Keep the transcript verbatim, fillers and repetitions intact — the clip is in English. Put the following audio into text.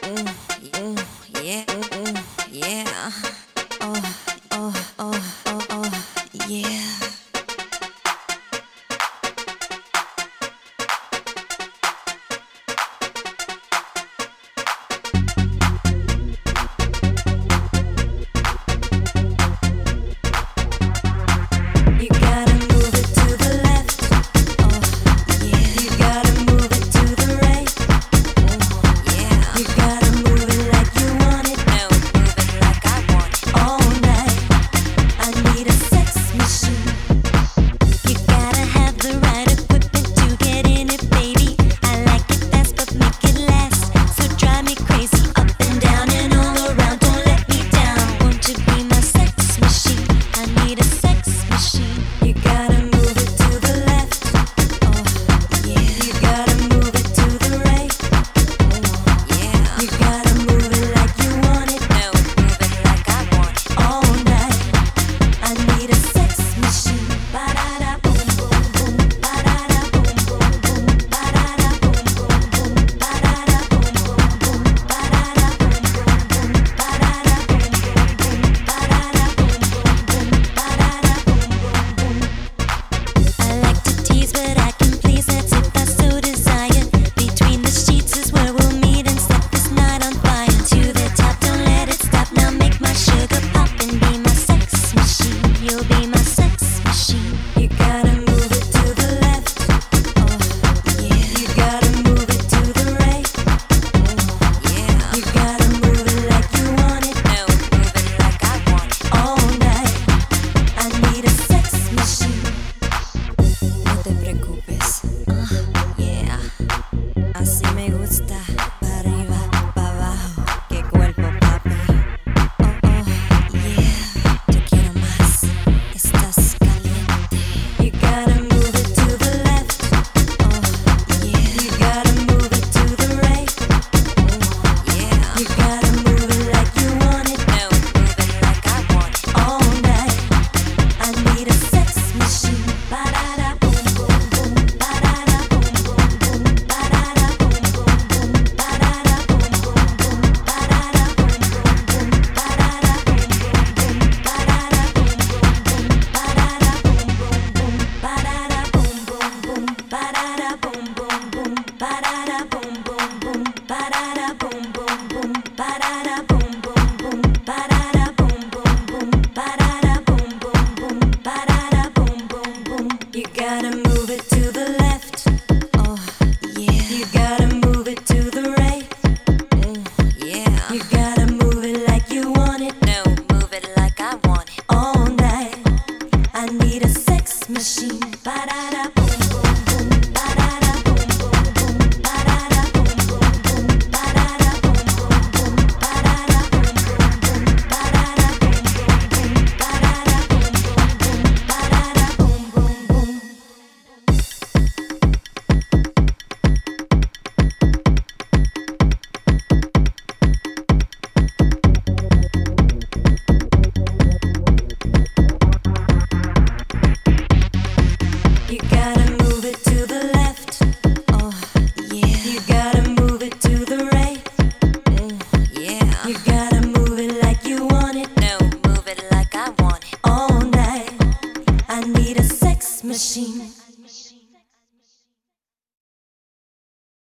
Ooh, yeah, ooh, yeah. Oh, oh, oh, oh, oh, yeah. You gotta move it to the left. Oh, yeah. You gotta move it to the right. Oh, yeah. You gotta move it like you want it. No, move it like I want it. All night. I need a sex machine. You gotta have the right equipment to get in it, baby. I like it fast, but make it last. So drive me crazy, up and down and all around. Don't let me down. Won't you be my sex machine? I need a sex machine. You gotta move it to the left. Oh, yeah. You gotta move it to the right. Oh, yeah. You gotta move it like you want it. No, move it like I want it. All night. I need a sex machine. Ba-da-da boom boom boom. Ba-da-da boom boom boom. Ba-da-da boom boom boom. Ba-da-da boom boom boom. Ba-da-da boom boom boom. Ba-da-da boom boom boom. Ba-da-da boom boom boom. Ba-da-da boom boom boom. I like to tease, but I can please. That's if I so desire. Between the sheets is where we'll meet and set this night on fire. To the top, don't let it stop. Now make my sugar pop and be my sex machine. You'll be my sex machine. You gotta move it to the left. Oh, yeah. You gotta move it to the right. Oh, yeah. You gotta move it like you want it. No, move it like I want it. All night. I need a sex machine. No te preocupes. Ah, yeah. Así me gusta. Pa' arriba, pa' abajo. Qué cuerpo, papi. Oh, oh, yeah. Yo quiero más. Estás caliente. You gotta move it to the left. Oh, yeah. You gotta move it to the right. Oh, yeah. You gotta move it like you want it. No, move it like I want it. All night. I need a sex machine. Ba-da-da boom boom boom. Ba-da-da boom boom boom. Ba-da-da boom boom boom. Ba-da-da boom boom boom. Ba-da-da boom boom boom. Ba-da-da boom boom boom. Ba-da-da boom boom boom. Ba-da-da boom boom boom. Ba-da-da boom boom boom. Ba-da-da boom boom boom. Ba-da-da boom boom boom. Ba-da-da boom boom boom. Ba-da-da boom boom boom. Ba-da-da boom boom boom. Ba-da-da boom boom boom. Ba-da-da boom boom boom. You gotta move it to the left. Oh, yeah. You gotta move it to the right. Oh, yeah. You gotta move it like you want it. No, move it like I want it. All night. I need a sex machine. Ba-da-da boom boom boom. Ba-da-da boom boom boom. Ba-da-da boom boom boom. Ba-da-da boom boom boom. Ba-da-da boom boom boom. Ba-da-da boom boom boom. Ba-da-da boom boom boom. Ba-da-da boom boom boom. You gotta move it to the left. Oh, yeah. You gotta move it to the right. Oh, yeah. You gotta move it like you want it. No, move it like I want it. All night. I need a sex machine.